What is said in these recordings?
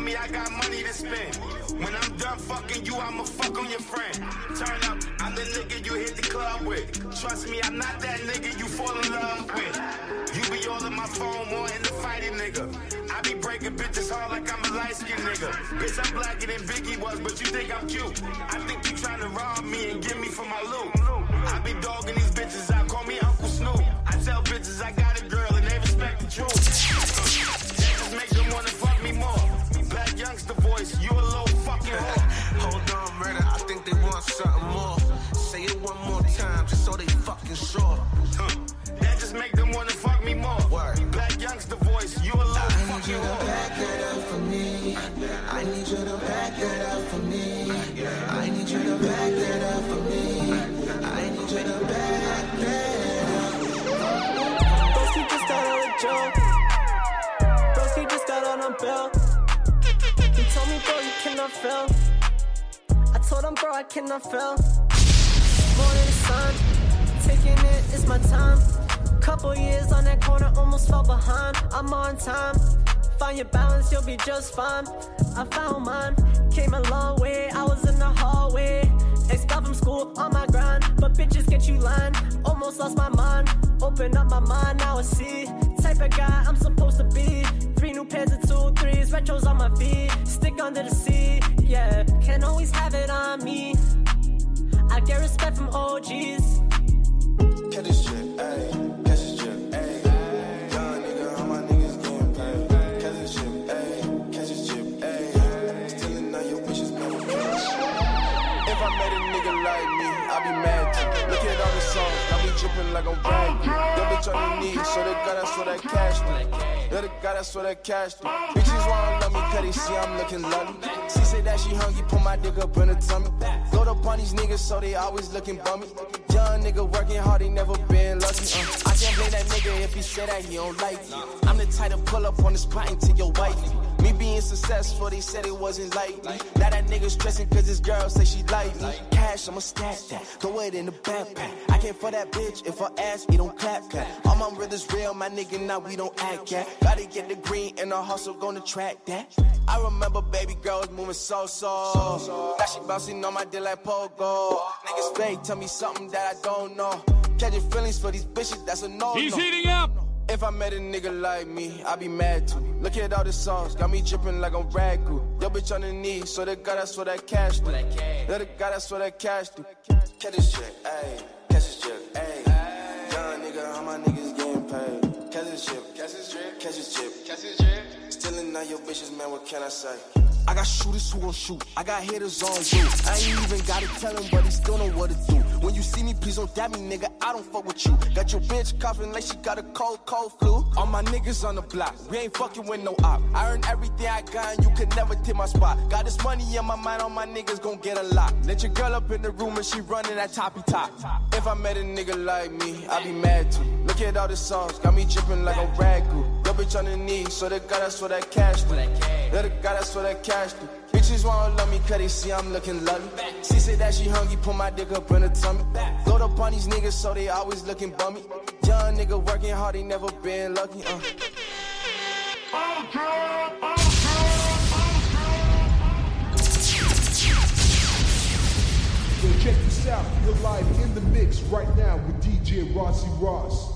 me I got money to spend. When I'm done fucking you, I'ma fuck on your friend. Turn up, I'm the nigga you hit the club with. Trust me, I'm not that nigga you fall in love with. You be all on my phone more in the fighting nigga. I be breaking bitches hard like I'm a light-skinned nigga. Bitch, I'm blacker than Biggie was, but you think I'm cute. I think you tryna rob me and get me for my loot. I be dogging these bitches out, call me Uncle Snoop. I tell bitches I got a girl and they respect the truth. That just make them wanna fuck me more. Black youngster voice, you a little fucking whore. Hold on, murder, I think they want something more. Say it one more time, just so they fucking sure. That just make them wanna fuck me more. Word. Black youngster voice, you a little fucking I need you to whore. back it up for me. I need you to back it up for me. I need you to back it up for me. I need you to back it up. Broski just got on a joke. Broski just got on a bill. He told me, bro, you cannot fail. I told him, bro, I cannot fail. Morning sun, taking it, it's my time. Couple years on that corner, almost fell behind. I'm on time. Find your balance, you'll be just fine. I found mine, came a long way. I was in the hallway, expelled from school on my grind. But bitches get you lined. Almost lost my mind. Open up my mind, now I see. Type of guy I'm supposed to be. 3 new pairs of 2-3s, retros on my feet. Stick under the sea, yeah. Can't always have it on me. I get respect from OGs. Catch this shit, ayy. Catch this shit, ayy. Young nigga, how my niggas getting paid. Catch this shit, ayy. Catch this shit, ayy. Stealing all your bitches, man. If I met a nigga like me, I be mad too. Look at all the songs, got me dripping like I'm brand new. Your bitch on the knees, so they got us for that cash do. Yo, the guy that's what that cash do. Bitches wanna love me cause they see I'm looking lovely. She say that she hungry, put my dick up in her tummy. Load up on these niggas so they always looking bummy. Young nigga working hard, he never been lucky. I can't blame that nigga if he said that he don't like me. I'm the type to pull up on the spot and take your wife. Me being successful, they said it wasn't likely. Now that nigga stressing cause his girl say she like me. Cash, I'ma stack that, throw it in the backpack. I can't for that bitch if I ask, it don't clap. All my brothers real, my nigga, now we don't act cat. Gotta get the green and the hustle gonna track that. I remember baby girl was moving so. Now she bouncing on my dick like pogo. Niggas fake, tell me something that I don't know. Catching feelings for these bitches, that's a no. He's heating up. If I met a nigga like me, I be mad too. Look at all the songs, got me dripping like I'm ragu. Yo bitch on the knees, so the guy that's what that cash do. Yo the guy that's what that cash do. Catch this shit, ayy. Catch this shit, ayy. Young nigga, how my niggas getting paid. Catch this shit, catch this drip, catch this chip, catch this drip. Stealing all your bitches, man, what can I say? I got shooters who gon' shoot, I got hitters on you. I ain't even gotta tell him, but he still know what to do. When you see me, please don't dab me, nigga, I don't fuck with you. Got your bitch coughing like she got a cold flu. All my niggas on the block, we ain't fucking with no op. I earn everything I got and you can never take my spot. Got this money in my mind, all my niggas gon' get a lot. Let your girl up in the room and she running that toppy top. If I met a nigga like me, I be mad too. Look at all the songs, got me dripping like a ragu. Yo bitch on the knees, so the guy that's what that cash do. Yo the guy that's what that cash do. Bitches wanna love me cause they see I'm looking lovely. She say that she hungry, put my dick up in her tummy. Load up on these niggas so they always looking bummy. Young nigga working hard, they never been lucky. Yo, check this out. You're live in the mix right now with DJ Rossi Ross.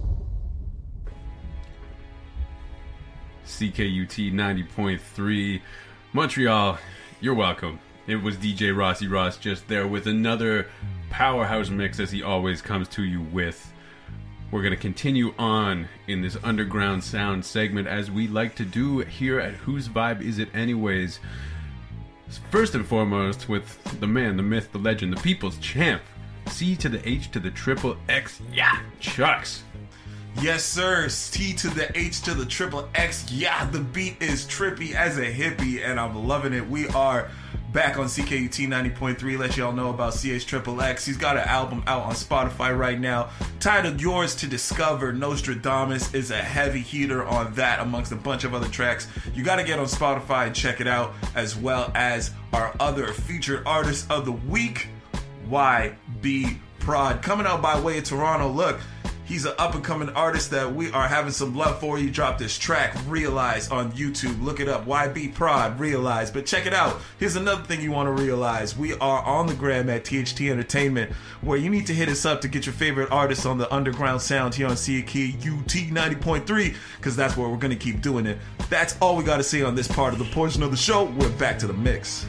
CKUT 90.3 Montreal, you're welcome. It was DJ Rossi Ross just there with another powerhouse mix as he always comes to you with. We're going to continue on in this underground sound segment as we like to do here at Whose Vibe Is It Anyways? First and foremost with the man, the myth, the legend, the people's champ, C to the H to the triple X, yeah, Chucks. Yes, sir. T to the H to the triple X. Yeah, the beat is trippy as a hippie, and I'm loving it. We are back on CKUT 90.3. Let y'all know about CH Triple X. He's got an album out on Spotify right now titled Yours to Discover. Nostradamus is a heavy heater on that, amongst a bunch of other tracks. You got to get on Spotify and check it out, as well as our other featured artist of the week, YB Prod, coming out by way of Toronto. Look, He's an up-and-coming artist that we are having some love for. He dropped this track, Realize, on YouTube. Look it up, YB Prod, Realize. But check it out. Here's another thing you want to realize. We are on the gram at THT Entertainment, where you need to hit us up to get your favorite artists on the underground sound here on CKUT 90.3, because that's where we're going to keep doing it. That's all we got to say on this part of the portion of the show. We're back to the mix.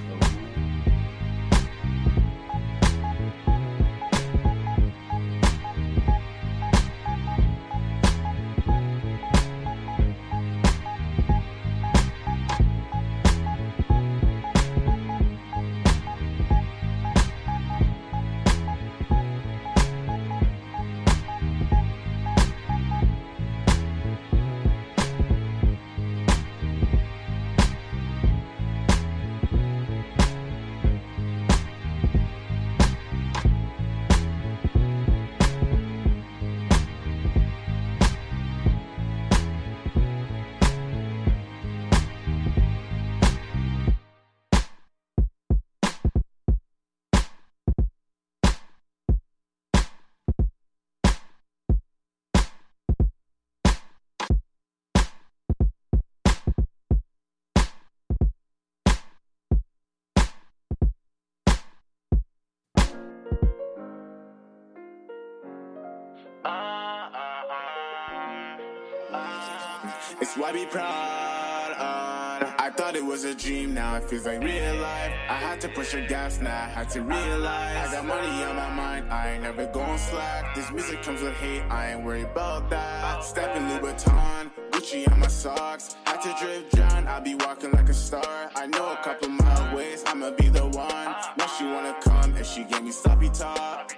It's why be proud on. I thought it was a dream, now it feels like real life. I had to push the gas, now I had to realize I got money on my mind, I ain't never gon' slack. This music comes with hate, I ain't worried about that. Stepping Louboutin, Gucci on my socks. Had to drip down, I'll be walking like a star. I know a couple mile ways, I'ma be the one. Now she wanna come and she gave me sloppy top.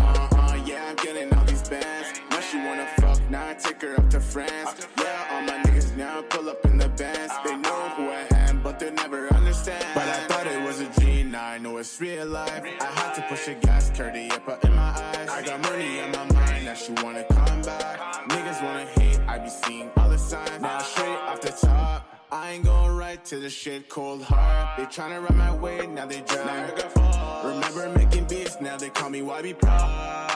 Yeah, I'm getting all these bands. Now she wanna fuck, now I take her up to France. Yeah, all my niggas now pull up in the bands. They know who I am, but they never understand. But I thought it was a dream, now I know it's real life. I had to push the gas, curdy up in my eyes. I got money on my mind, now she wanna come back. Niggas wanna hate, I be seeing all the signs. Now straight off the top, I ain't going right to the shit cold hard. They tryna run my way, now they drag. Remember making beats, now they call me YB Pro.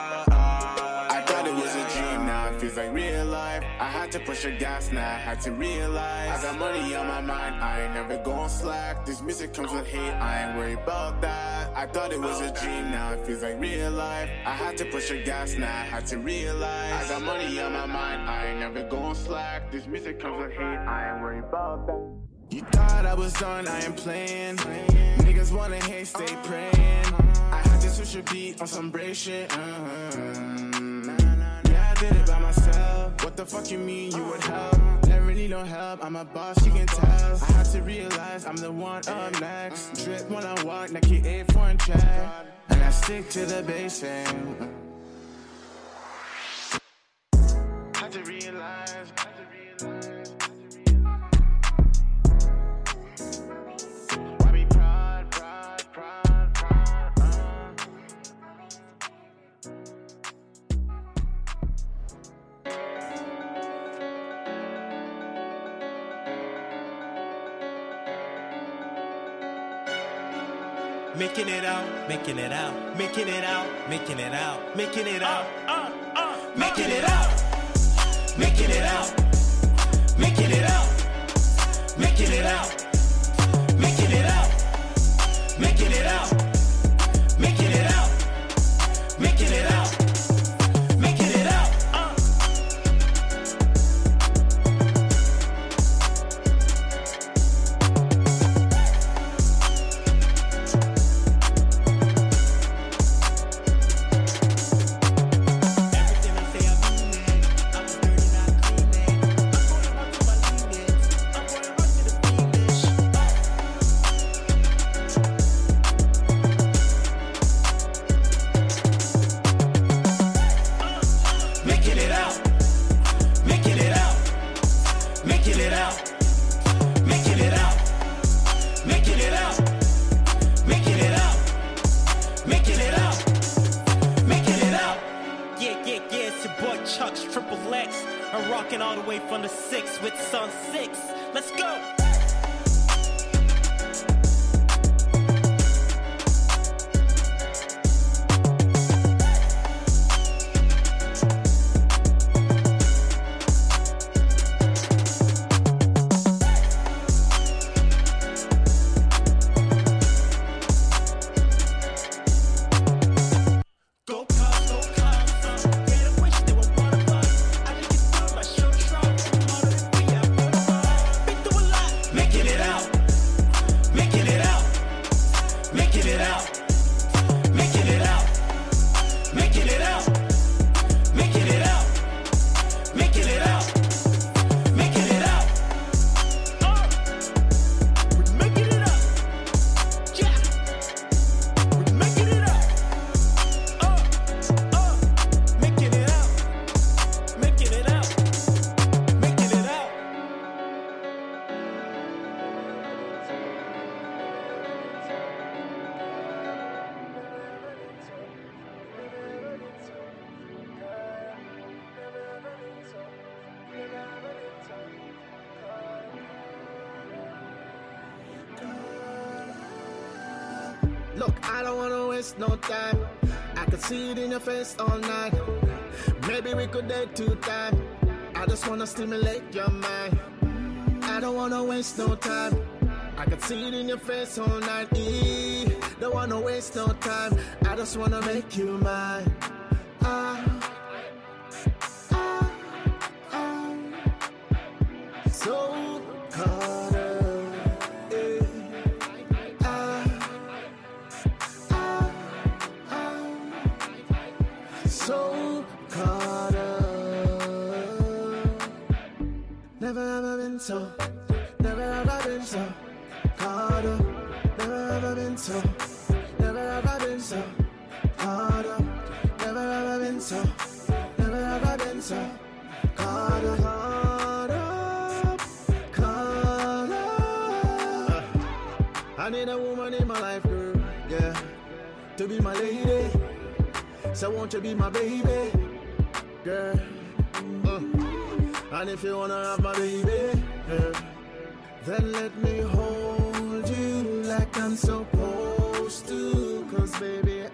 I thought it was a dream, now it feels like real life. I had to push the gas, now I had to realize I got money on my mind, I ain't never gon' slack. This music comes with hate, I ain't worried about that. I thought it was a dream, now it feels like real life. I had to push the gas, now I had to realize I got money on my mind, I ain't never gon' slack. This music comes with hate, I ain't worried about that. You thought I was done, I ain't playing. Niggas wanna hate, stay praying. I had to switch a beat on some break shit. Yeah, I did it by myself. What the fuck you mean you would help? Never need no help, I'm a boss, you can tell. I had to realize I'm the one up next. Drip when I walk, Nike 8-4 in check. And I stick to the basics. Had to realize. Making it out, making it out, making it out, making it out, making it out, making it out, making it out, making it out, making it out, making it out, making it out, making it out, making it out, making it out. All the way from the 6 with Sun 6. Let's go. Look, I don't wanna waste no time. I could see it in your face all night. Maybe we could date 2 times. I just wanna stimulate your mind. I don't wanna waste no time. I could see it in your face all night. Don't wanna waste no time. I just wanna make you mine. So caught up. So caught up. Never ever been so. Never ever been so caught up. Never ever been so. Never ever been so caught up. Never ever been so. Never ever been so caught up. Caught up. I need a woman in my life, girl. Yeah, to be my lady. So won't you be my baby, girl? And if you wanna have my baby, girl, then let me hold you like I'm supposed to. Cause baby,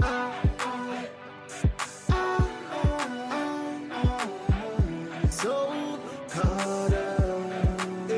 so caught up.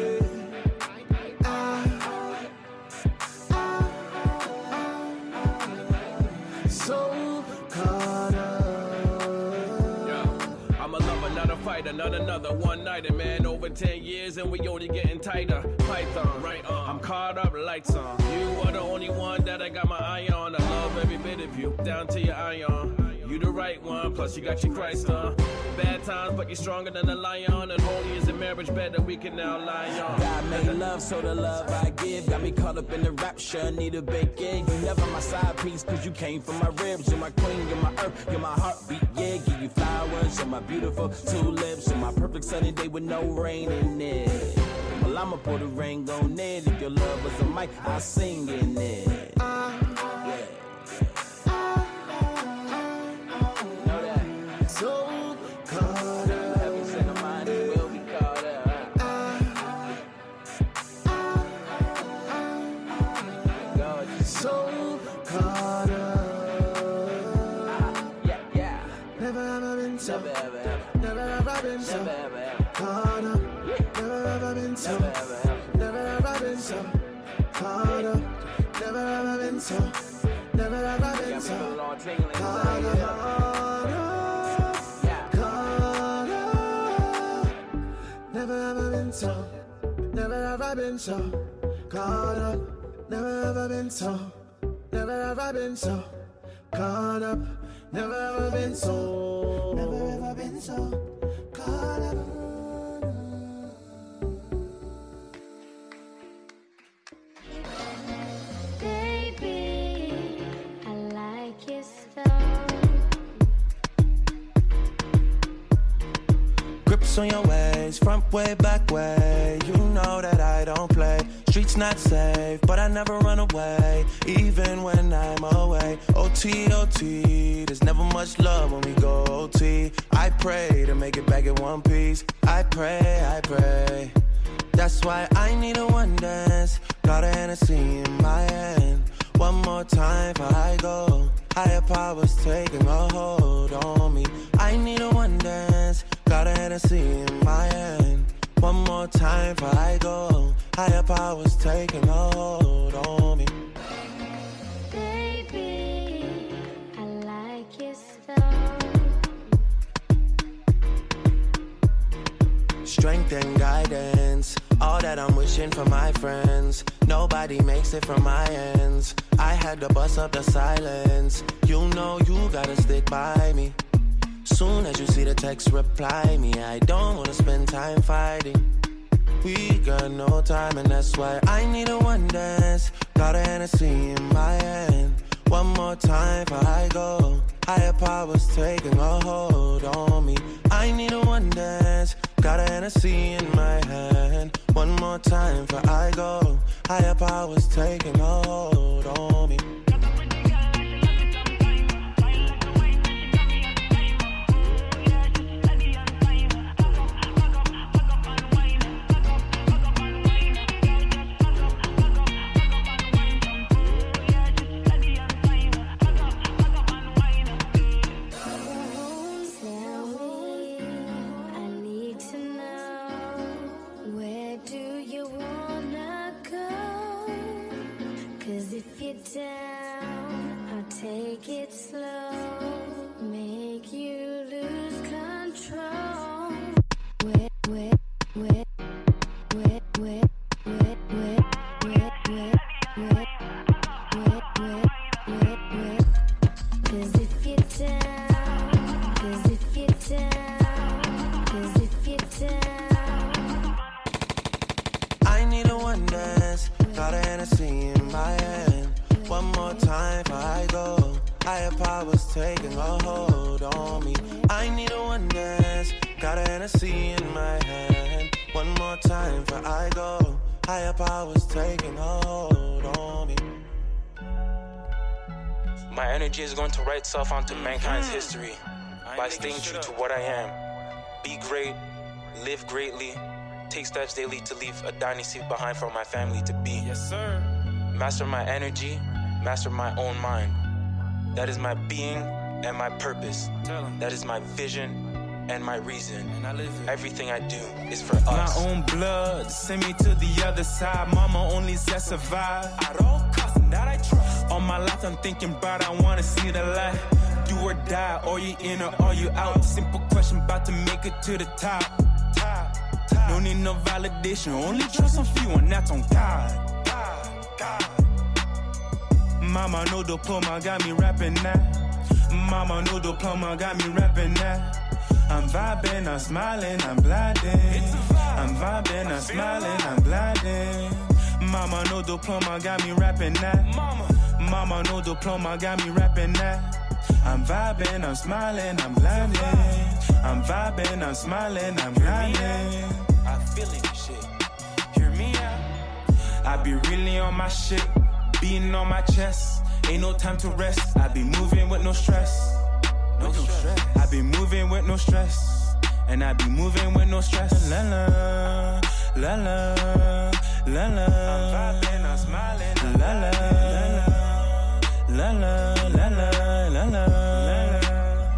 So caught up. Yeah, I'm a lover, not a fighter, not another one-nighter, man. Over 10 years and we only getting tighter. Python, right on. I'm caught up, lights on. You are the only one that I got my eye on. I love every bit of you, down to your ion. You the right one, plus you got your Christ on. Bad times, but you're stronger than a lion. And holy is a marriage bed that we can now lie on. God made love, so the love I give got me caught up in the rapture. Need a big egg. You never my side piece, cause you came from my ribs. You're my queen, you're my earth, you're my heartbeat. Yeah, give you flowers, you're my beautiful tulips. You're my perfect sunny day with no rain in it. Well, I'ma put a ring on it. If your love was a mic, I'll sing in it. So caught up. Heaven sent a mind, it will be caught up. So caught up. Yeah. Never ever been so. Never ever. Never ever been so. Never ever. Caught up. Never ever been so. Never ever. Never ever been so. Caught up. Never ever been so. Never ever been Got so. me all tingling Caught inside. up. Yeah. Caught up. Never ever been so. Never ever been so. Caught up. Never ever been so. Never ever been so. Caught up. Never ever been so. Never ever been so. Caught up. Baby, I like your style. Grips on your ways, front way, back way. You know that I don't play. Streets not safe, but I never run away, even when I'm away. OT, OT, there's never much love when we go OT. I pray to make it back in one piece. I pray. That's why I need a one dance. Got a Hennessy in my hand. One more time before I go. Higher powers taking a hold on me. I need a one dance. Got a Hennessy in my hand. One more time before I go. Higher powers taking a hold on me. Baby, I like your style. Strength and guidance, all that I'm wishing for my friends. Nobody makes it from my ends. I had to bust up the silence. You know you gotta stick by me. Soon as you see the text, reply me. I don't wanna spend time fighting. We got no time, and that's why I need a one dance. Got a Hennessy in my hand. One more time before I go. Higher powers taking a hold on me. I need a one dance. Got a Hennessy in my hand. One more time before I go. Higher powers taking a hold on me. honest. Got a Hennessy in my hand. One more time before I go. Higher powers taking hold on me. My energy is going to write itself onto mankind's history by staying true to what I am. Be great, live greatly, take steps daily to leave a dynasty behind for my family to be. Yes, sir. Master my energy, master my own mind. That is my being and my purpose. That is my vision and my reason. And I live it. Everything I do is for us. My own blood, send me to the other side. Mama only said survive. At all costs, and that I trust. All my life I'm thinking about, I wanna see the light. Do or die, or you in or are you out? Simple question, about to make it to the top. No need no validation, only trust on few, and that's on God. Mama, no diploma, got me rapping now. Mama, no diploma, got me rapping now. I'm vibing, I'm smiling, I'm blinding. I'm vibing, I'm smiling, I'm blinding. Mama, no diploma, got me rapping now. Mama, no diploma, got me rapping now. I'm vibing, I'm smiling, I'm blinding. I'm vibing, I'm smiling, I'm blinding. I feel it, shit. Hear me out. I be really on my shit, beating on my chest. Ain't no time to rest. I be moving with no stress. No stress. I be moving with no stress. And I be moving with no stress. La la, la la, la la. I'm vibing, I'm smiling. La la, la la, la la, la la.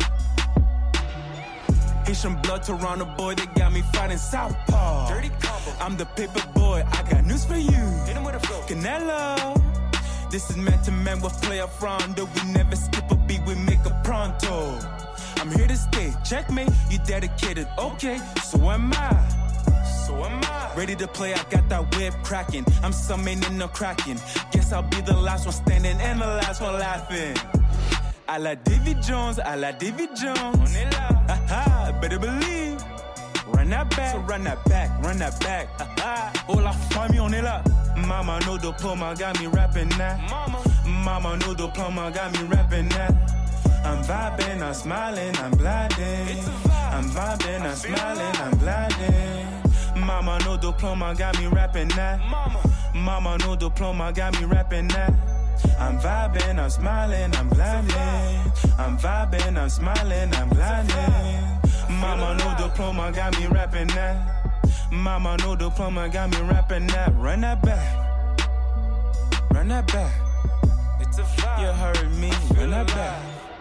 Haitian blood, Toronto boy, they got me fighting Southpaw. Dirty combo. I'm the paper boy, I got news for you. Hit him with a flow. Canelo. This is man to man with player Rondo. We never skip a beat, we make a pronto. I'm here to stay, checkmate, you dedicated, okay, so am I. Ready to play, I got that whip cracking. I'm summoning no cracking. Guess I'll be the last one standing and the last one laughing. I like Davy Jones, I like Davy Jones. Haha, better believe. Run that back, so run that back, run that back. Oh la famille, on est là. Mama, no diploma, got me rapping now. Mama, no diploma, got me rapping now. I'm vibing, I'm smiling, I'm blinding. I'm vibing, I'm smiling, I'm blinding. Mama, no diploma, got me rapping now. Mama, no diploma, got me rapping now. I'm vibing, I'm smiling, I'm blinding. I'm vibing, I'm smiling, I'm blinding. Mama, no diploma, got me rapping now. Mama, no diploma, got me rapping now. Run that back. Run that back. It's a vibe. You heard me. Run that back.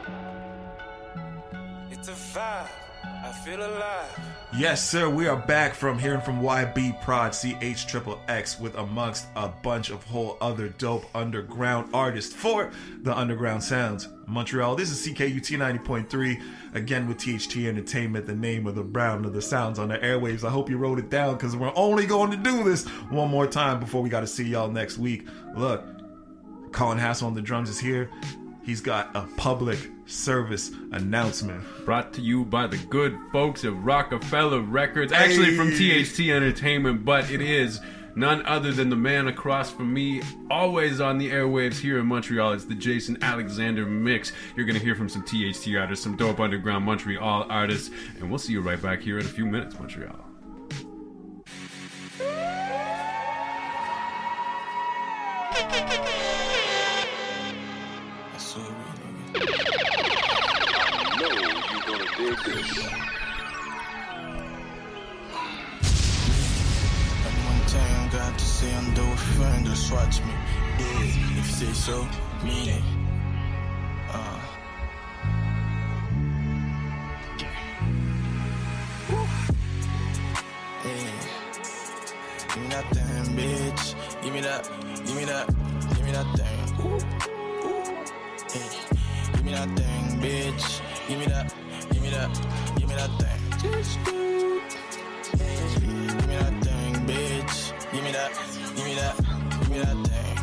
It's a vibe. I feel alive. Yes, sir. We are back from hearing from YB Prod, CHXXX, with amongst a bunch of whole other dope underground artists for the Underground Sounds Montreal. This is CKUT 90.3, again with THT Entertainment, the name of the brand of the sounds on the airwaves. I hope you wrote it down, because we're only going to do this one more time before we got to see y'all next week. Look, Colin Hassel on the drums is here. He's got a public service announcement. Brought to you by the good folks at Rockefeller Records. Actually from THT Entertainment, but it is none other than the man across from me, always on the airwaves here in Montreal. It's the Jason Alexander Mix. You're going to hear from some THT artists, some dope underground Montreal artists, and we'll see you right back here in a few minutes, Montreal. Got to say I'm the friend, just watch me. Yeah, if you say so, mean it. Yeah. Give me that thing, bitch. Give me that, give me that, give me that thing. Yeah. Give me that thing, bitch. Give me that, give me that, give me that thing. Give me that thing, bitch. Give me that, give me that, give me that thing.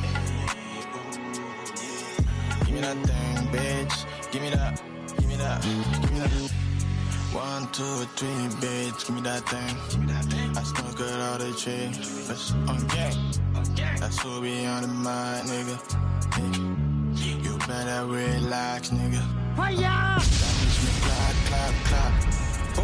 Give me that thing, bitch. Give me that, give me that, give me that. 1, 2, 3, bitch. Give me that thing. Give me that thing. I smoke it all the tree. Let's on gang. That's what we on the mind, nigga. You better relax, nigga. That bitch me clap, clap, clap.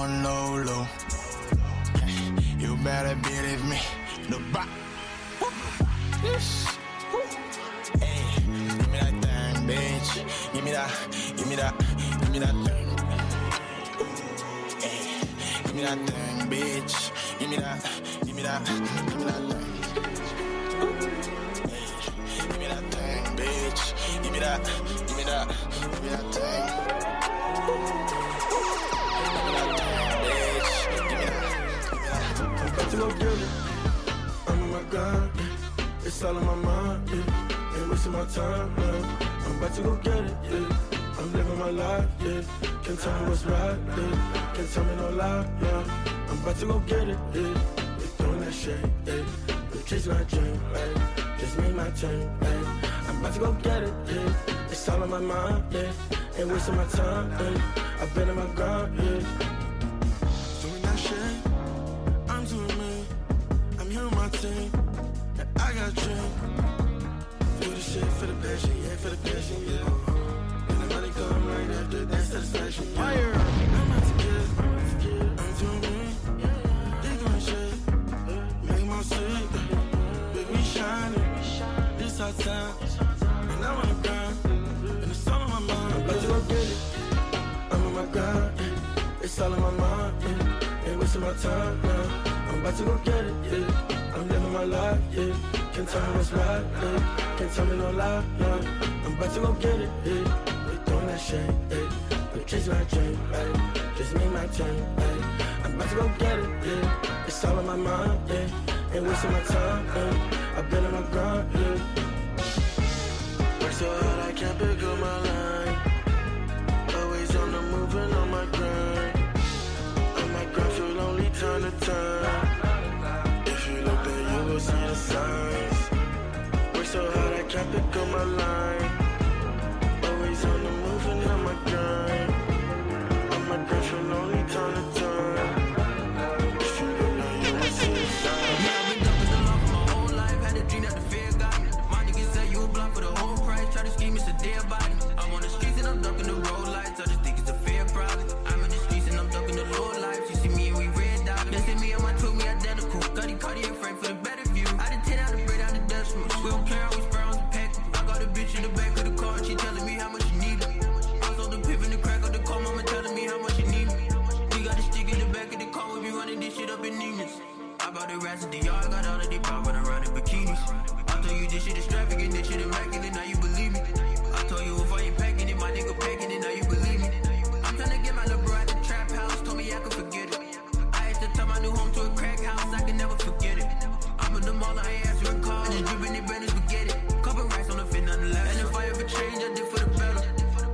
on low, low. You better believe me. The back. Hey, give me that thing, bitch. Give me that, give me that, give me that thing. Hey, give me that thing, bitch. Give me that, give me that, give me that thing. Hey, give me that thing, bitch. Give me that, give me that, give me that thing. Give me that thing, bitch. Give me that, give me that. I'm about to go get it. I'm on my grind, yeah. It's all in my mind, yeah. Ain't wasting my time, now. I'm about to go get it, yeah. I'm living my life, yeah. Can't tell me what's right, yeah. Can't tell me no lie, yeah. I'm about to go get it, yeah. We're throwing that shit, yeah. I'm chasing my dream, yeah. Just me and my team, yeah. I'm about to go get it, yeah. It's all in my mind, yeah. Ain't wasting my time, yeah. I've been in my grind, yeah. Doing that shit, I'm doing me. I'm here with my team. I got a dream. Do the shit for the passion, yeah, for the passion, yeah. And the money come right after that satisfaction, yeah. Fire. I'm out to get it. I'm doing me. They doing shit. Make my sleep. Make me shining. This our time. And I'm on the grind. And it's all on my mind. I'm about to go get it. I'm on my grind. It's all in my mind, yeah. Ain't wasting my time now. I'm about to go get it, yeah. I'm living my life, yeah. Can't tell me what's right, yeah. Can't tell me no lie, no. I'm about to go get it, yeah. We're throwing that shit, yeah. I'm chasing my dream, yeah. Just me and my team, yeah. I'm about to go get it, yeah. It's all in my mind, yeah. Ain't wasting my time, yeah. I've been in my grind, yeah. Work so hard I can't pick up my line. Always on the move and on my grind. On my grind, feel lonely time to time. If you look there, you will see the signs. Work so hard, I can't pick up my line. Always on the move and on my grind. On my grind, feel lonely time to time. If you look there, you will see the signs. Yeah, I've been ducking the law for my whole life. Had a dream that the fear got me. My niggas say you a block for the whole price. Try to scheme, it's a dead body. I'm on the streets and I'm ducking the road lights. I just think it's a fair problem. I'm in the streets and I'm ducking the low life. You see me and we red dot. They see me and my twin, we identical. Cartier frame for the better view. I did 10 out of bread out of decimals. We don't care, always spray on the pack. I got a bitch in the back of the car and she telling me how much she need it. I was on the pivot and the crack of the car, mama telling me how much she need me. We got a stick in the back of the car, we be running this shit up in Neiman's. I bought the rats at the yard, got all of the pop running around in bikinis. I told you this shit is trafficking, this shit immaculate, now you believe me. I told you if I ain't packing it, my nigga packing it, now you believe me. I'm trying to get my little bro at the trap house, told me I could forget it. I had to turn my new home to a crack house, I can never forget it. I'm in the mall, I ain't answering calls, just dripping in bread and spaghetti. Couple racks on the fit, nothing left. And if I ever change, I did for the better.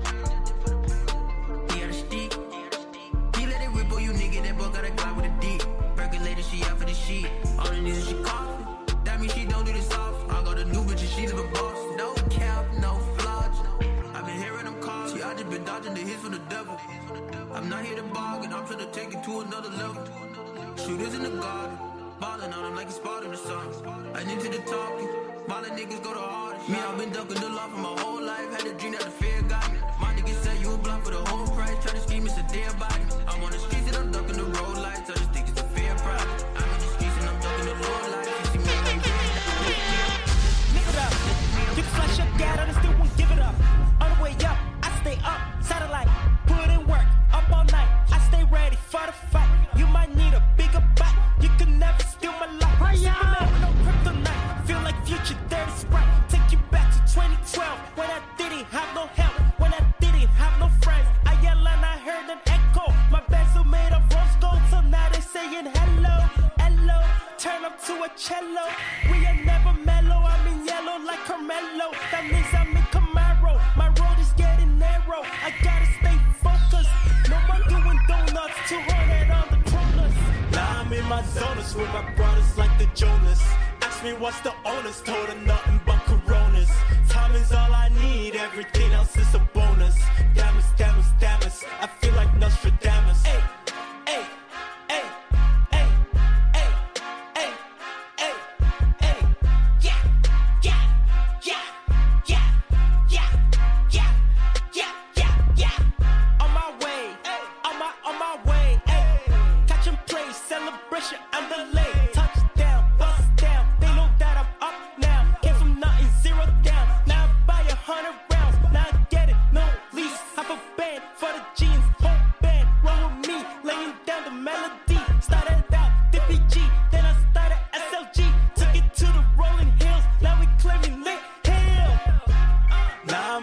He had a stick, he let it rip on you nigga, that boy got a Glock with a dick. Percolated, she out for the shit. All the niggas she coughing, that means she don't do this off. I got a new bitch and she live a boss. No cap, no flaws. I've been hearing them calls, yeah, I just been dodging the hits from the devil. I'm not here to bargain, I'm trying to take it to another level. Shooters in the garden, ballin' on them like it's spot in the sun. I into the talking, ballin' niggas go the hardest. Me, I've been ducking the law for my whole life. Had a dream that the fear got me. My niggas say you a block for the whole price. Try to scheme, it's a dead body. I'm on the streets and I'm ducking the road lights. I just think it's a fair problem. I'm in the streets and I'm ducking the road lights. You see me in the Nigga it up. You can flash your dad and I still won't give it up. On the way up, I stay up. Satellite, put in work. Up all night, I stay ready for the fight. You might need a bigger bite. You can never steal my life. Superman with no kryptonite. Feel like future dirty sprite. Take you back to 2012 when I didn't have no help. When I didn't have no friends. I yell and I heard an echo. My bezel made of rose gold, so now they saying hello, hello. Turn up to a cello. We are never mellow. I'm in yellow like Carmelo. That means I'm in Camaro. My road is getting narrow. I gotta stay focused. No more doing donuts. 200 on the cronus. Now I'm in my zonus with my brothers like the Jonas. Ask me what's the owners. Told her nothing but Coronas. Time is all I need. Everything else is a bonus. Damas, damas, damas. I feel like Nostradamus. Hey, hey, hey, hey, hey, hey, hey, hey. Yeah, yeah, yeah, yeah, yeah, yeah, yeah, yeah, yeah. On my way, on my way.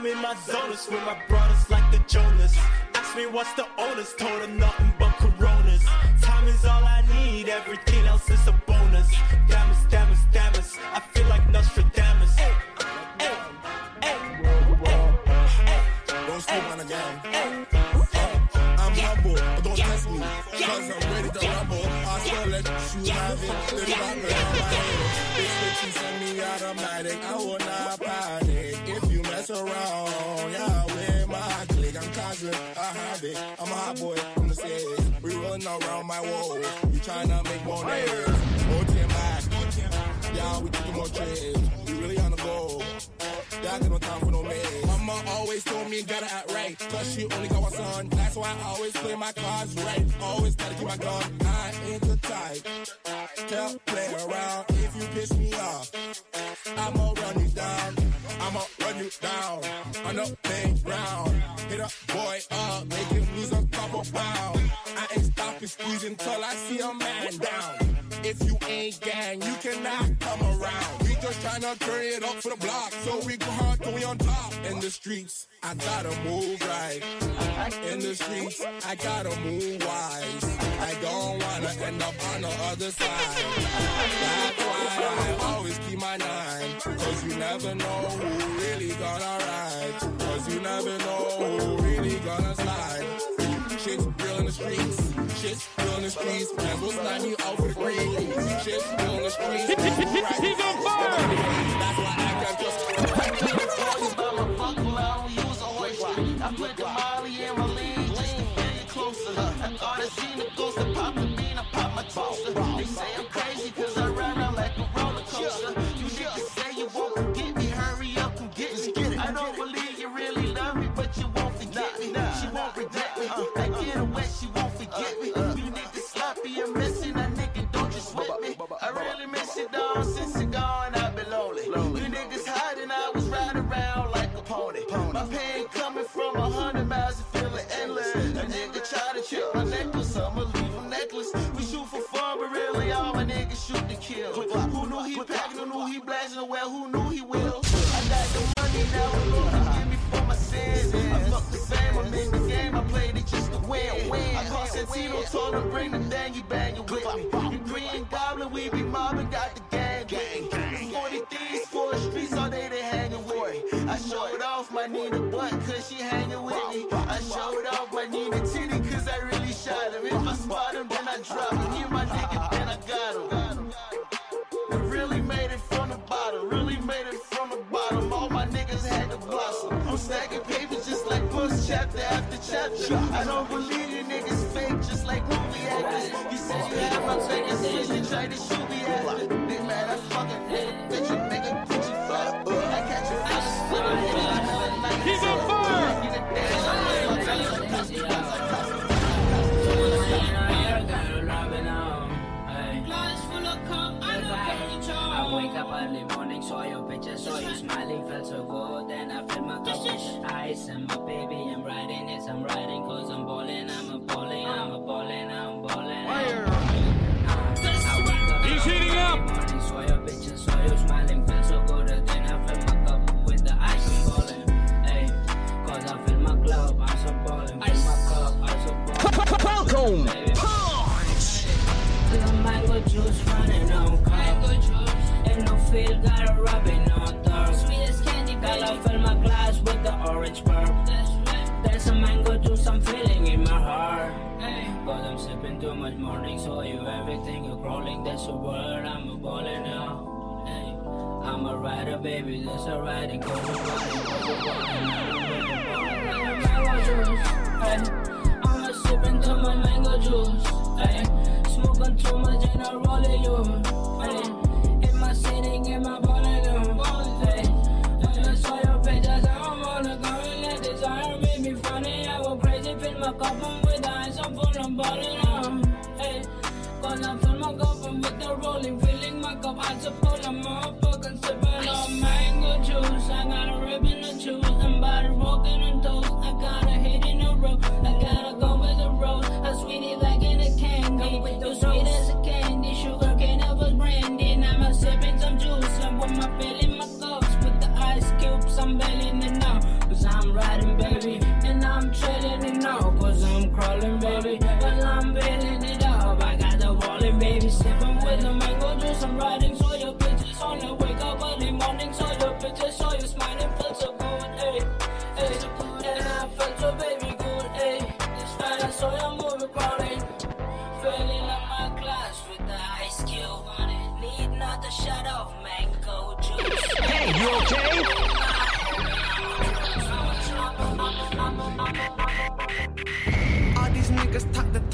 I'm in my zonas with my brothers like the Jonas. Ask me what's the oldest, told her nothing but Coronas. Time is all I need, everything else is a bonus. Damas, damas, damas, I feel like Nostradamus. Hey, hey, hey, don't sleep on the game. I'm humble, but don't test me, cause I'm ready to rumble. I still let you have it, little rock around my head. This bitch, you send me automatic, I will not panic. If you mess around, yeah, with my clique, I'm constant, a habit. I'm a hot boy from the city. We rolling around my wall. You tryna make more names. More team back. Yeah, we taking more trips. We really on the go. Yeah, I got no time for no man. Mama always told me gotta act right, cause she only got one son. That's why I always play my cards right. Always gotta keep my gun. I ain't the type. Tell, play around. If you piss me off, I'ma run you down. I'ma run you down on the playground. Hit a boy up, make him lose a couple pounds. I ain't stopping squeezing till I see a man down. If you ain't gang, you cannot come around. We just tryna turn it up for the block, so we go hard till we on top. In the streets, I gotta move right. In the streets, I gotta move wise. I don't wanna end up on the other side. That's why I always keep my nine, cause you never know who really gonna ride. Cause you never know who really gonna slide. Shit's real in the streets. Shit's real in the streets. That's what's not me out for the green. Shit's real in the streets. He's on fire. That's why I got just. I put the Molly in my lean just to feel you closer. I thought I seen the ghost that popped the bean, I popped my toaster. They say I'm crazy cause I ride around like a roller coaster. You niggas say you won't forget me, hurry up and get me. I don't believe you really love me, but you won't forget me. She won't regret me. I get her wet, she won't forget me. You niggas sloppy and messy, that nigga don't just whip me. I really miss you, dog, since you gone, I've been lonely. You niggas hiding, I was riding around like a pony. My pain coming from 100 miles and feeling endless. A nigga try to trip my necklace, I'ma leave him necklace. We shoot for fun, but really all my niggas shoot to kill. Who knew he packing, who knew he blasting, well, who knew he will? I got the money now, Lord, forgive me for my sins. I fuck the same, I'm in the game, I played it just to win. I called Santino, told him bring the dangy bang with me. You Green Goblin, we be mobbing, got the gang. 40 thieves for the streets, all day they hanging with me. I showed off my Nina butt, cause she hanging with me. I showed off my Nina titty, cause I really shot him. If I spot him, then I drop him. He my nigga, then I got him. I really made it from the bottom, really made it from the bottom. All my niggas had to blossom. I'm stacking papers just like books, chapter after chapter. I don't believe you niggas fake, just like movie actors. You said you had my back and switch and tried to shoot me after. Big man, I fucking nigga, bitch, you nigga, bitch, you fuck. I catch you fast. He's on fire! I wake up early morning, saw your picture, saw you smiling, felt so good. Then I filled my cup with ice and my baby, I'm riding it, I'm riding cause I'm balling, I'm a balling, I'm a balling, I'm balling. He's heating up! Morning, saw your picture, saw you smiling, felt so good. Then I filled my cup with the ice and balling. Hey, cause I fill my glove, I'm so balling, fill my cup, I'm so balling. Welcome! Punch! The mango juice running on cup. Ain't no feel, gotta rub it on thirst. Sweetest candy, girl, I fill my glass with the orange burp. There's some mango juice I'm feeling in my heart. Cause I'm sipping too much morning, so you everything you're crawling, that's a word, I'm a baller now. I'm a rider, baby, that's a riding, cause I'm riding, I'm a sipping to my mango juice. Smoking too much and I roll it, you. In my sitting in my ballin', when I saw your pictures, I'm wanna go and let desire make me funny. I go crazy, fill my cup with ice, I'm full of ballin', cause I fill my cup with the rolling, filling my cup, I suppose I'm motherfucking sippin' on mango juice. I got a ribbon to choose, I'm about to walking on toes. I got a hit in a row, I gotta go with the road. A sweetie like in a candy, you sweet as a candy, sugar cane of a brandy. Now I'm sipping some juice, and with my fill in my cups, with the ice cubes, I'm belling it now. Cause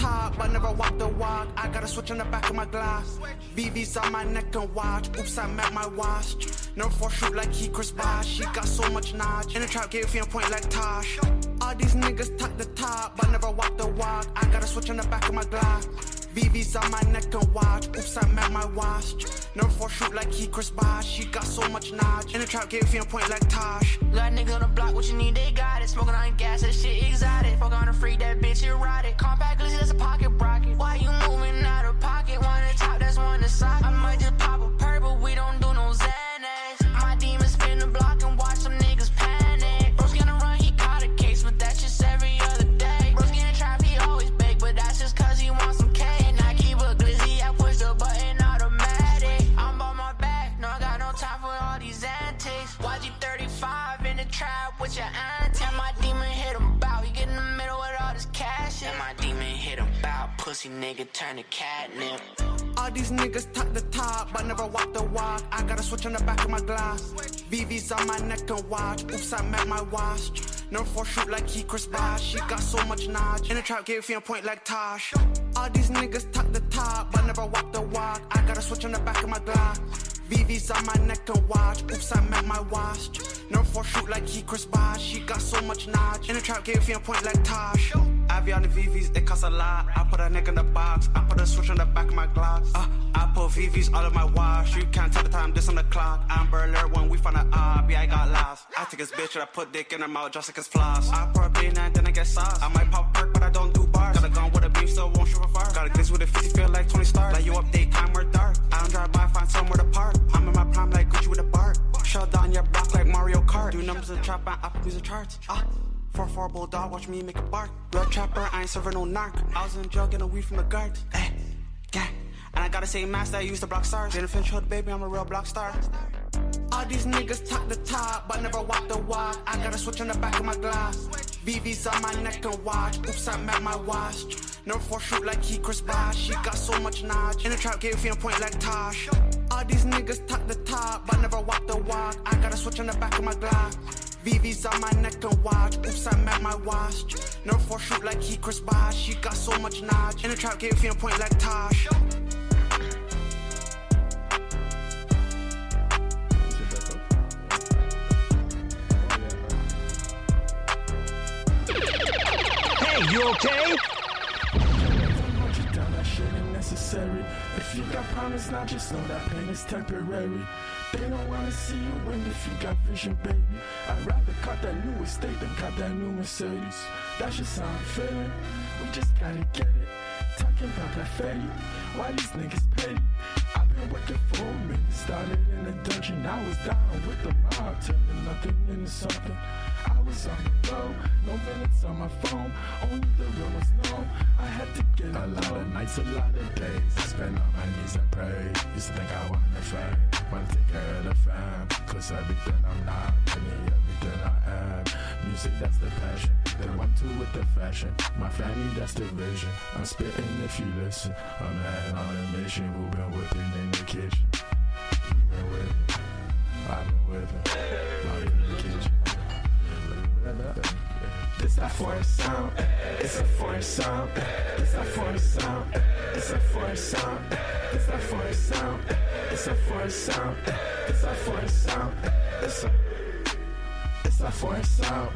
top, but never walk the walk. I got a switch on the back of my glass. VV's on my neck and watch. Oops, I met my watch. No for shoot like he Chris Bosh. She got so much notch. In the trap, gave me a point like Tosh. All these niggas talk the top, but never walk the walk. I got a switch on the back of my glass. VV's on my neck and watch. Oops, I met my watch. No for shoot like he Chris Bosh. She got so much notch. In the trap, gave me a point like Tosh. Got niggas on the block, what you need, they got it. Smoking on gas, that shit exotic. Fuck on a freak, that bitch erotic. Compact glizzy, that's a pocket rocket. Why you moving out of pocket? One to top, that's one to sock. I might just pop a purple, we don't do no Xanax. My demons spin the block and watch some niggas panic. Bro's gonna run, he caught a case, but that's just every other day. Bro's getting trapped, he always bake, but that's just cause he wants some K. And I keep a glizzy, I push the button automatic. I'm on my back, no, I got no time for all these antics. YG35 in the trap with your auntie. And my demon hit him bout, he get in the middle with all this cash. And my demon hit him bout, pussy nigga turn to catnip. All these niggas talk the top, but never walk the walk. I got a switch on the back of my glass. VV's on my neck and watch. Oops, I met my watch. No for shoot like he Chris Bosh. She got so much notch. In the trap, gave me a point like Tosh. All these niggas talk the top, but never walk the walk. I got a switch on the back of my glass. VV's on my neck and watch. Oops, I met my watch. No for shoot like he Chris Bosh. She got so much notch. In the trap, gave me a point like Tosh. Ivy on the VV's, it costs a lot. I put a nigga in the box. I put a switch on the back of my Glock. I put VV's all of my wash. You can't tell the time, this on the clock. Amber alert when we find a yeah, I got lost. I take his bitch and I put dick in her mouth just like his floss. I pour a bean and then I get sauce. I might pop a perk, but I don't do bars. Got a gun with a beam, still won't shoot a fire. Got a glitz with a 50, feel like 20 stars. Like you up daytime or dark. I don't drive by, find somewhere to park. I'm in my prime like Gucci with a bark. Shut down your block like Mario Kart. Do numbers in trap and Apple Music charts. 4-4 bulldog, watch me make a bark. Real trapper, I ain't serving no narc. I was in jail getting weed from the guard. Yeah. And I gotta say mask that I used to block stars. Jenna Finch hood, baby, I'm a real block star. All these niggas talk the top, but never walk the walk. I got a switch on the back of my glass. VV's on my neck and watch. Oops, I met my watch. No for shoot like he Chris Bosh. She got so much notch. In the trap, gave me a point like Tosh. All these niggas talk the top, but never walk the walk. I got a switch on the back of my glass. VV's on my neck and watch. Oops, I met my watch. No for shoot like he Chris Bosh. She got so much notch. In the trap, gave me a point like Tosh. Hey, you okay? That shit ain't necessary. If you got problems now, just know that pain is temporary. They don't wanna see you win if you got vision, baby. I'd rather cut that new estate than cut that new Mercedes. That's just how I'm feeling. We just gotta get it. Talking about that fatty. Why these niggas petty? I've been working for a minute. Started in a dungeon. I was down with the mob, turning nothing into something. I was on the road, no minutes on my phone. Only the real ones know. I had to get a lot of nights, a lot of days. I spent on my knees and pray. Used to think I wanted fame, wanna take care of the fam. Cause everything I'm not, give me everything I am. Music, that's the passion. Then 1-2 with the fashion. My family, that's the vision. I'm spitting if you listen. A man on a mission who been whipping in the kitchen. You been with it, I've been whipping. Out in the kitchen. This that foreign sound, it's a foreign sound. This that foreign sound, it's a foreign sound. This that foreign sound, it's a foreign sound. It's a foreign sound, it's a foreign sound.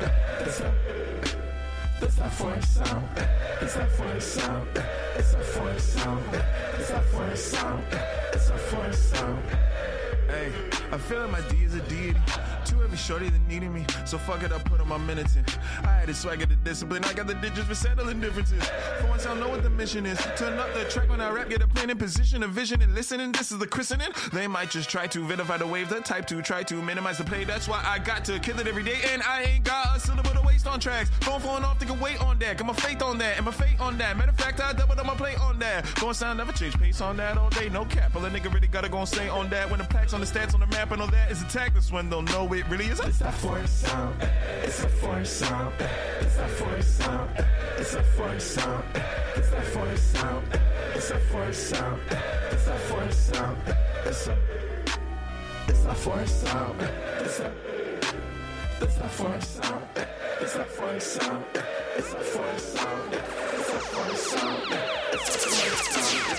This that foreign sound, it's a foreign sound. It's a foreign sound, it's a foreign sound. It's a foreign sound. Hey, I feel like my D is a deity. Too heavy shorty that needed me. So fuck it, I put on my minutes in. I had the swagger, the discipline. I got the digits for settling differences. For once, I know what the mission is. Turn up the track when I rap, get a plan in position, a vision, and listening. This is the christening. They might just try to verify the wave, the type to try to minimize the play. That's why I got to kill it every day. And I ain't got a syllable to waste on tracks. Phone falling off, think weight on that. Got my faith on that, and my fate on that. Matter of fact, I doubled up my plate on that. Going sound never change pace on that all day. No cap. All a nigga really gotta go say on that. When the plaques on the stats on the map and all that is attacked, that's when they'll know it really is. It's that foreign sound. It's a foreign sound. It's that foreign sound. It's a foreign sound. It's that foreign sound. It's a foreign sound. It's that foreign sound. It's that foreign sound. It's that foreign sound. It's that foreign sound. It's a funny sound. It's a funny sound. It's a funny sound.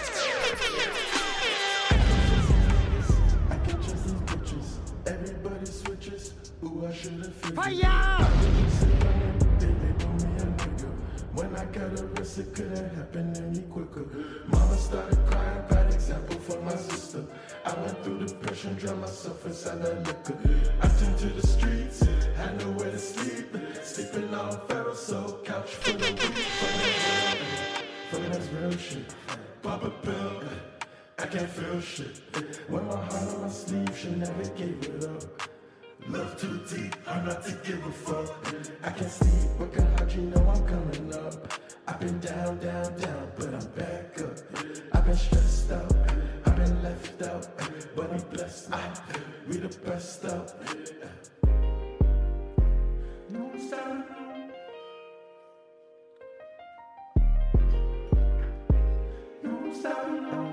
I can trust these bitches. Everybody switches. Ooh, I should've figured. Fire! When I got arrested, couldn't happen any quicker. Mama started crying, bad example for my sister. I went through depression, drowned myself inside that liquor. I turned to the streets, had nowhere to sleep. Sleeping on feral soul, couch full of weed. Fucking that's real shit. Pop a pill, I can't feel shit. When my heart on my sleeve, she never gave it up. Love too deep, hard not to give a fuck. I can't sleep, but how'd you know I'm coming up? I've been down, down, down, but I'm back up. I've been stressed out, I've been left out, but I'm blessed now. We the best out. No stop. No stop.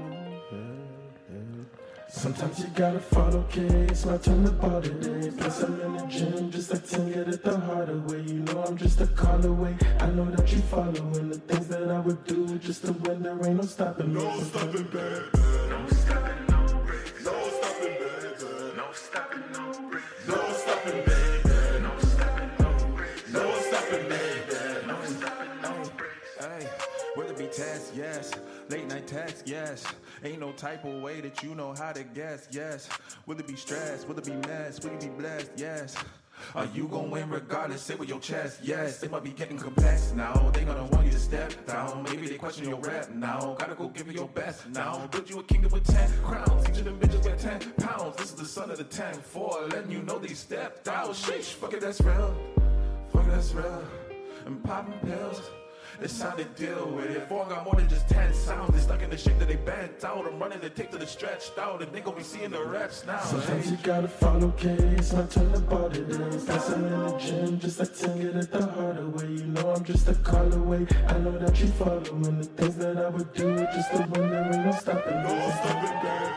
Sometimes you gotta fall, okay, it's my turn to ball today. Plus I'm in the gym, just like 10, get it the harder way. You know I'm just a call away, I know that you following the things that I would do just to win, there ain't no stopping. No stopping, baby. No stopping, no brakes. No stopping, baby. No stopping, no brakes. No stopping, baby. No stopping, no brakes. No stopping, baby. No stopping, no brakes. Hey, will it be tests? Yes. Late night text, yes. Ain't no type of way that you know how to guess, yes. Will it be stress? Will it be mess? Will you be blessed? Yes. Are you gon' win regardless? Say with your chest, yes. It might be getting complex now. They gonna want you to step down. Maybe they question your rap now. Gotta go give it your best now. Build you a kingdom with 10 crowns. Each of them bitches weigh 10 pounds. This is the son of the 10-4, letting you know they stepped out. Sheesh, fuck it, that's real. Fuck it, that's real. And popping pills. It's time to deal with it. 4 got more than just 10 sounds. They stuck in the shit that they bent out. I'm running the tape till it's stretched out. And they gon' be seeing the reps now. Sometimes you gotta fall, okay, it's my turn to ball today. Plus I'm in the gym, just like 10, get it the harder way. You know I'm just a call away, I know that you following the things that I would do just to win, there ain't no stopping. No stopping, baby.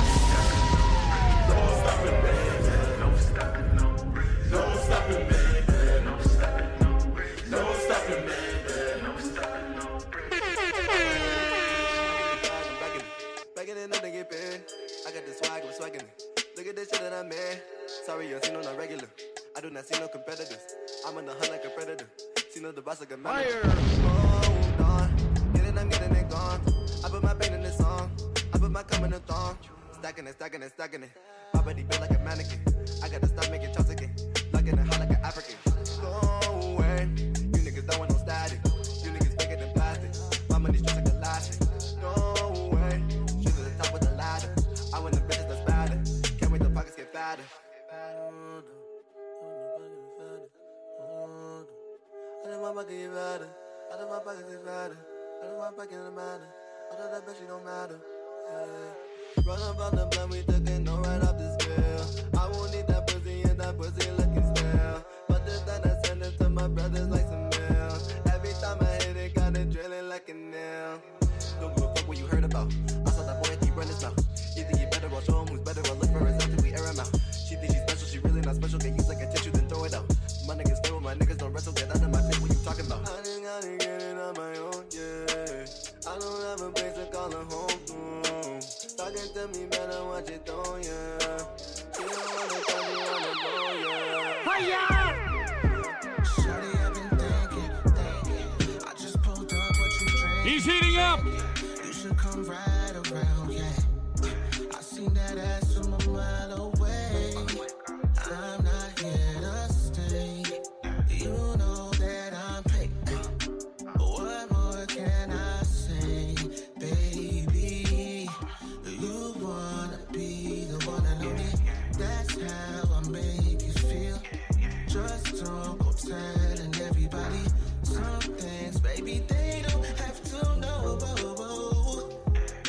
No stopping, baby. No stopping, no brakes. No stopping, baby. No stopping, no brakes. No stopping, baby. I got the swag, I'm swagging it. Look at this shit that I made. Sorry, you're seen on a regular. I do not see no competitors. I'm on the hunt like a predator. See no the boss like a manager. Hold on, get it, I'm getting it gone. I put my pain in this song. I put my cum in the thong. Stacking it, stacking it, stacking it. My body built like a mannequin. I gotta stop making chops again. Locking it hot like an African. Go away. You niggas don't want no static. You niggas bigger than plastic. My money's just like elastic. No way. Straight to the top of the ladder. I want the bitches that's better. Can't wait the pockets get fatter. I know my pocket get fatter. I know my pockets get fatter. I know my pocket don't matter. I know that bitch don't matter. Yeah. Run up on the blunt, we took it, no right off the scale. I won't need that pussy and that pussy looking stale. But this time I send it to my brothers like some mail. Every time I hit it, got it drilling like a nail. Don't give a fuck what you heard about. I saw that boy keep running his mouth. You think you better, I'll show him who's better. I'll look for his till we air him out. She think she's special, she really not special. Get used like a tissue, then throw it out. My niggas stay with my niggas, don't wrestle. Get out of my face, what you talking about? I just gotta get it on my own, yeah. I don't have a place to call a home to. Talking to me better, watch it though, yeah. She don't wanna tell me wanna know, yeah. Fire! Shawty, I've been thinking. I just pulled up what you drink. He's heating up. You should come right around, yeah. I seen that ass from a mile away. I'm not here to stay. You know that I'm paid. What more can I say, baby? You wanna be the one and only. That's how I make you feel. Just don't go telling everybody some things, baby. They don't have to know.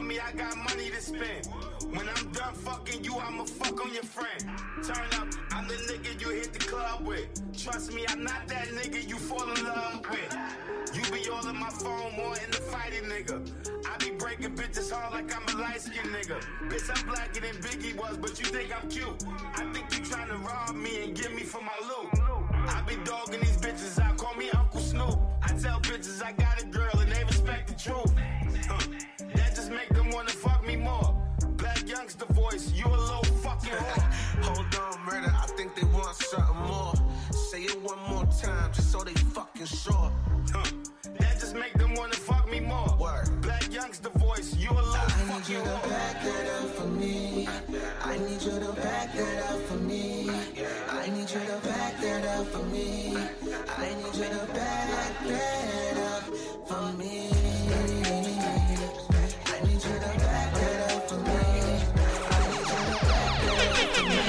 me I got money to spend. When I'm done fucking you, I'ma fuck on your friend. Turn up, I'm the nigga you hit the club with. Trust me, I'm not that nigga you fall in love with. You be all in my phone, more in the fighting nigga. I be breaking bitches hard like I'm a light-skinned nigga. Bitch, I'm blacker than Biggie was, but you think I'm cute. I think you tryna rob me and get me for my loot. I be dogging these bitches out, call me Uncle Snoop. I tell bitches I got a girl and they respect the truth. That just make them wanna fuck me more. Black youngster voice, you a low fucking whore. Hold on, murder, I think they want something more. Say it one more time, just so they fucking sure. That just make them wanna fuck me more. Word. Black youngster voice, you a low fucking whore. I need you to back that up for me. I need you to back that up for me. I need you to back that up for me. I need you to back that up for me. I need you to back that up for me. I need you to back that up for me.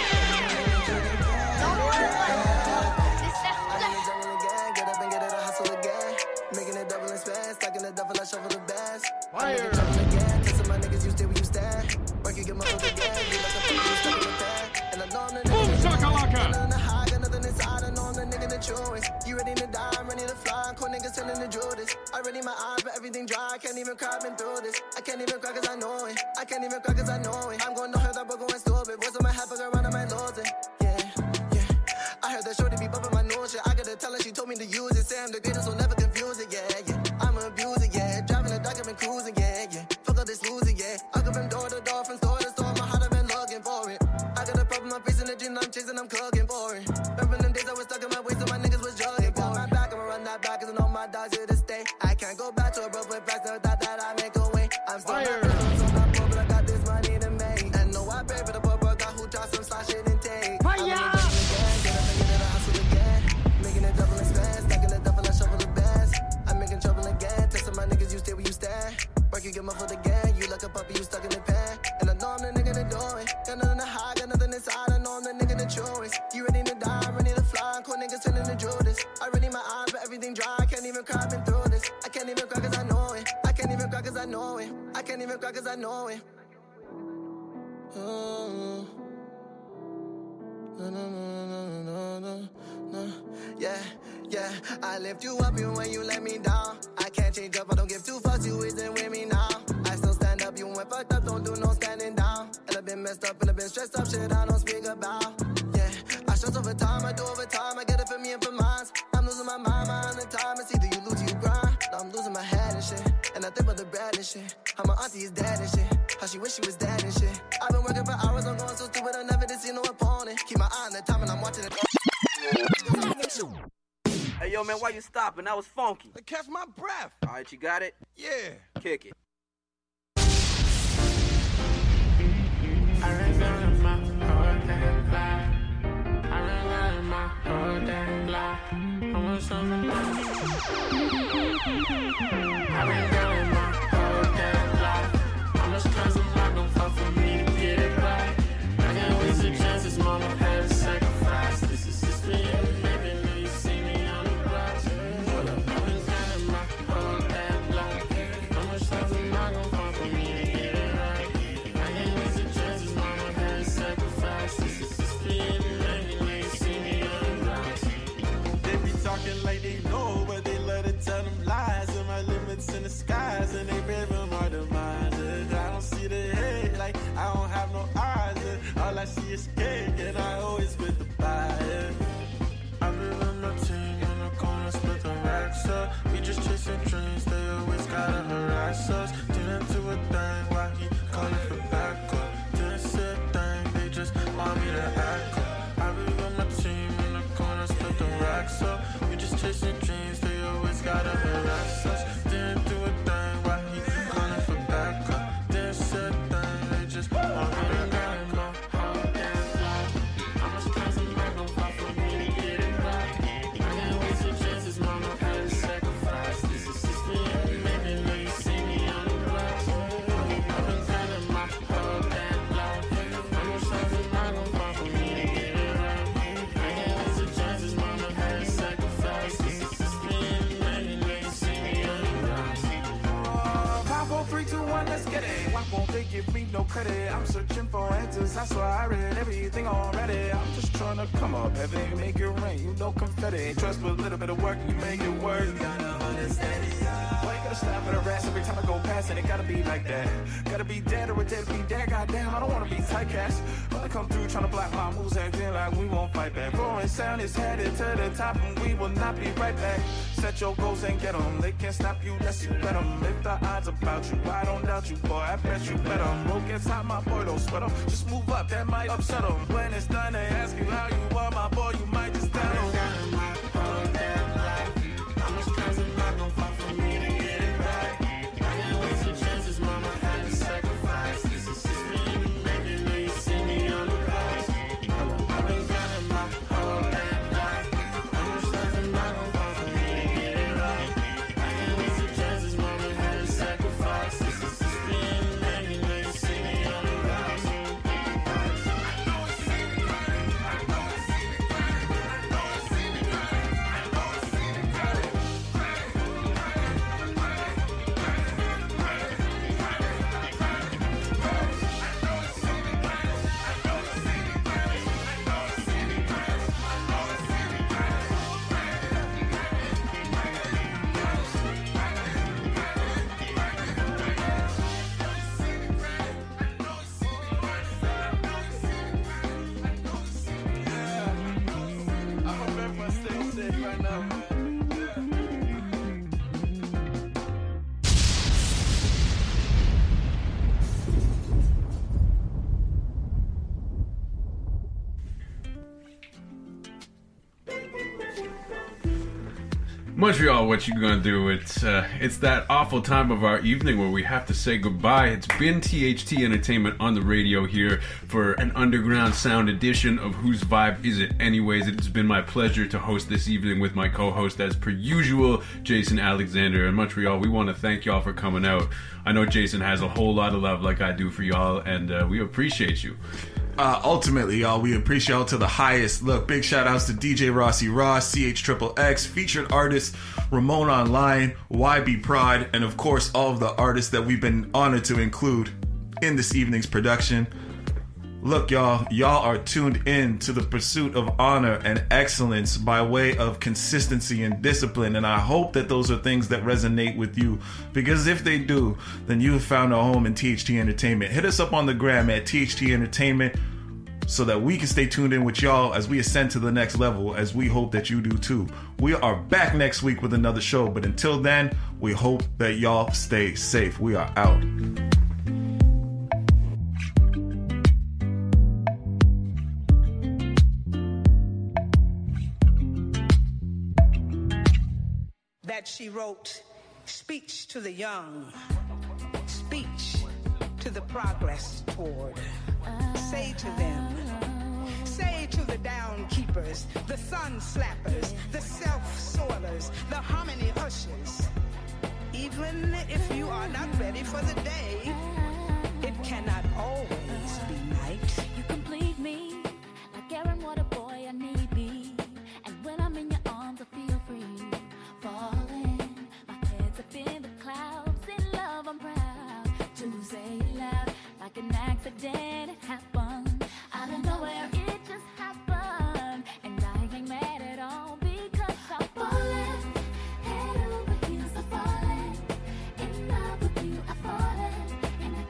Stacking the double, I shuffle the bass. Fire! Again, tell some my niggas you stay where you stand. Work you get my hook again. You like a fool, you stuck in the bag. And I know I'm the nigga. Boom, shakalaka! Nothing in the high, got nothing inside. I know I'm the nigga the truest. You ready to die, I'm ready to fly. Cool niggas turning to Judas. I ready my eyes, but everything dry. I can't even cry, I've been through this. I can't even cry cause I know it. I can't even cry cause I know it. I'm going to hurt that bro going stupid. What's on my head, fuck around, I might lose it. I heard that shorty be bumping my nose, shit. I gotta tell her, she told me to use it. Say I'm the greatest, so never confuse it, yeah. I'm a abuser, yeah. Driving the dark, I've been cruising, yeah. Fuck all this losing, yeah. I go from door to door, from store to store. My heart, I've been looking for it. I got a problem, I'm facing the dream, I'm chasing, I'm cooking for it. Remember them days I was stuck in my waist, and my niggas was jogging for my back, I'ma run that back, cause I know my dogs here to stay. I can't go back to a broke with facts, never thought that I make a way. I'm still not rich, I'm still not poor, but I got this money to make. And no, I pay for the poor, got who dropped some slot shit and take. Work you get my foot again, you like a puppy, you stuck in the pen. And I know I'm the nigga to do it. Got nothing to hide, got nothing inside. I know I'm the nigga the truest. You ready to die, I'm ready to fly. Cool niggas turning to Judas. I ready my eyes, but everything dry. I can't even cry, I've been through this. I can't even cry cause I know it. I can't even cry cause I know it. I can't even cry cause I know it. Yeah, I lift you up even when you let me down. I can't change up, I don't give two fucks, you isn't with me now. I still stand up, you went fucked up, don't do no standing down. And I've been messed up and I've been stressed up, shit I don't speak about. Yeah, I stress over time, I do over time, I get it for me and for mine. I'm losing my mind, my other time, it's either you lose or you grind. Now I'm losing my head and shit, and I think about the bread and shit. How my auntie is dead and shit, how she wish she was dead and shit. I've been working for hours, I'm going so stupid, I never did see no opponent. Keep my eye on the time and I'm watching it. Hey, yo, man, why you stopping? That was funky. I catch my breath. All right, you got it? Yeah. Kick it. I ran down in my whole damn life. I ran down in my whole damn life. I want something else. I ran down in my whole damn life. I'm a stress, I'm not gon' fuck for me to get it right. I can't waste your chances, mama, had to sacrifice. This is history, and maybe you see me on the rise. Hold up, I ran down in my whole damn life. I'm a stress, I'm not gon' fuck for me to get it right. I can't waste your chances, mama, had to sacrifice. This is history, and maybe you see me on the rise. They be talking like they know, but they love to tell them lies. And my limits in the skies, and they brave them are demise. I don't see the head, like I don't have no eyes. And all I see is cake, and I always with the buyer. I be with my team in the corner, split the racks up. We just chasing dreams, they always gotta harass us. Didn't do a thing, why he calling for backup? Didn't say a thing, they just want me to act up. I be with my team in the corner, split the racks up. We just chasing dreams, they always gotta harass us. Didn't do a thing, why he calling for backup? Didn't say a thing, they just want me to act up. no credit. I'm searching for answers, I swear I read everything already. I'm just trying to come up heavy, make it rain, you know confetti. Trust with a little bit of work, you make it work. You gotta understand it, yeah. Why you gotta stop at a rest every time I go past, and it gotta be like that. Gotta be dead or dead to be dead, goddamn, I don't wanna be typecast. When I come through trying to block my moves, acting like we won't fight back. Roaring sound is headed to the top, and we will not be right back. Set your goals and get them, they can't stop you unless you let them. If the odds about you, I don't doubt you, boy, I bet you better. Broke inside my boy, don't sweat them. Just move up, that might upset them. When it's done, they ask you how you are, my boy, you might just tell them. I'm just trying not gon' fight for me to get it back. I didn't waste your chances, mama, had to sacrifice. This is me, baby, now you see me on the rise. I've been grinding my whole damn life. I'm just trying not gon' fight for me to get it right. I didn't waste your chances, mama, had to sacrifice. This is me, baby, now you see me on the rise. Montreal, what you gonna do? It's that awful time of our evening where we have to say goodbye. It's been THT Entertainment on the radio here for an underground sound edition of Whose Vibe Is It Anyways? It's been my pleasure to host this evening with my co-host, as per usual, Jason Alexander. In Montreal, we want to thank y'all for coming out. I know Jason has a whole lot of love like I do for y'all, and we appreciate you. Ultimately, y'all, we appreciate y'all to the highest. Look, big shout outs to DJ Rossi Ross, CHXXX, featured artists Ramon Online, YB Prod, and of course all of the artists that we've been honored to include in this evening's production. Look, y'all are tuned in to the pursuit of honor and excellence by way of consistency and discipline, and I hope that those are things that resonate with you, because if they do, then you have found a home in THT Entertainment. Hit us up on the gram at THT Entertainment so that we can stay tuned in with y'all as we ascend to the next level, as we hope that you do too. We are back next week with another show, but until then, we hope that y'all stay safe. We are out. That she wrote, speech to the young, speech to the progress toward. Say to them, say to the down keepers, the sun slappers, the self-soilers, the harmony hushers. Even if you are not ready for the day, it cannot always be night. You complete me, like air and water, boy, I need me. And when I'm in your arms, I feel free. Falling, my head's up in the clouds. In love, I'm proud to say it loud. Like an accident, it happened. Out of nowhere, it just happened. And I ain't mad at all because I'm falling. Head over heels, I'm falling. In love with you, I'm falling. And I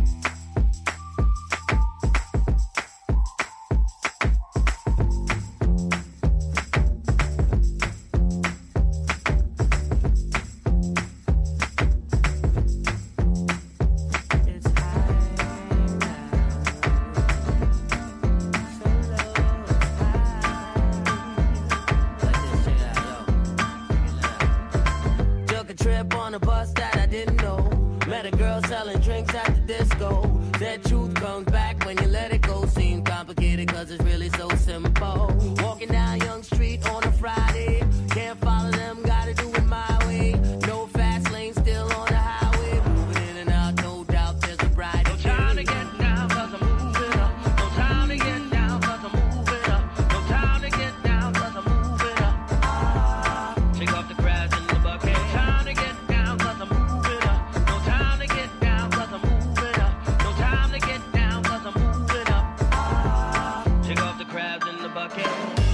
Took a trip on a bus that I didn't know. Met a girl selling drinks at the disco. That truth comes back when you let it go. Seems complicated cause it's really so simple. Walking down Young Street on a Friday. Can't follow them, gotta do it my way. No fast lane, still on the highway. Moving in and out, no doubt there's a brighter day. No time to get down cause I'm moving up. No time to get down cause I'm moving up. No time to get down cause I'm moving up. Shake off the crabs in the bucket. No time to get down cause I'm moving up. No time to get down cause I'm moving up. No time to get down cause I'm moving up. Shake off the crabs in the bucket.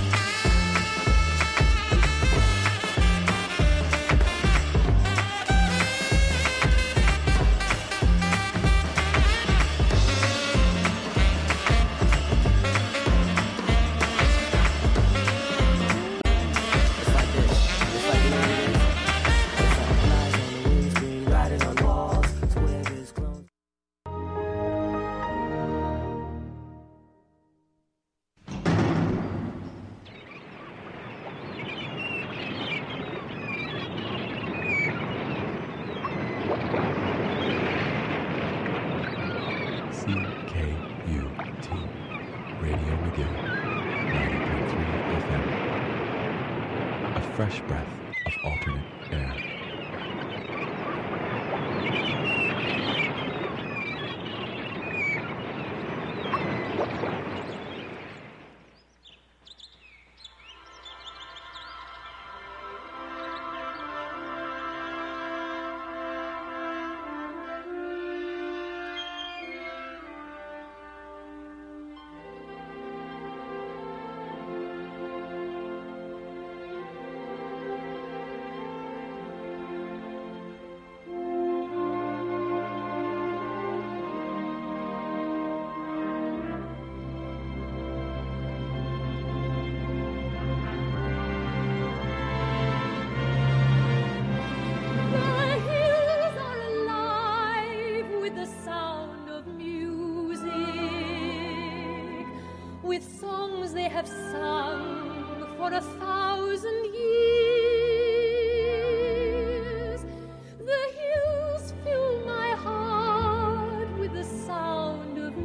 CKUT Radio McGill 90.3 FM. A fresh breath of alternate air. Have sung for 1,000 years. The hills fill my heart with the sound of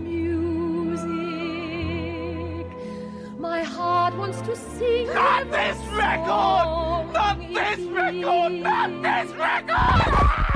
music. My heart wants to sing. Not this record! Not this record! Not this record!